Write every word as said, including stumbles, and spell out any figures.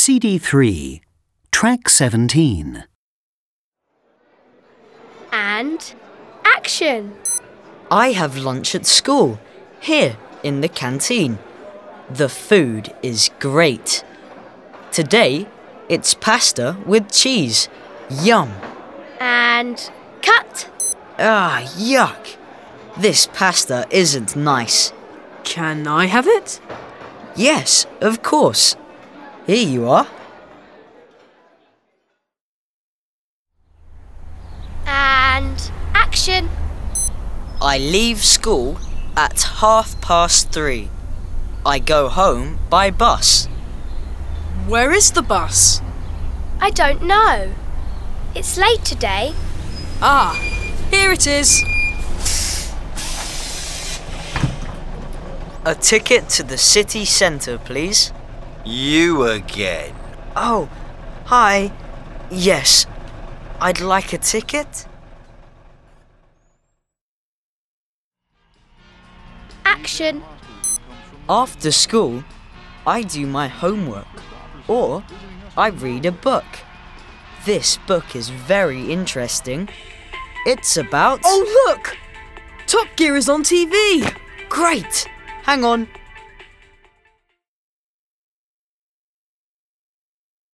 C D three, Track seventeen. And action! I have lunch at school, here in the canteen. The food is great. Today, it's pasta with cheese. Yum! And cut! Ah, yuck! This pasta isn't nice. Can I have it? Yes, of course. Here you are. And action! I leave school at half past three. I go home by bus. Where is the bus? I don't know. It's late today. Ah, here it is. A ticket to the city centre, please. You again. Oh, hi. Yes, I'd like a ticket. Action! After school, I do my homework, or I read a book. This book is very interesting. It's about... Oh, look! Top Gear is on T V. Great! Hang on.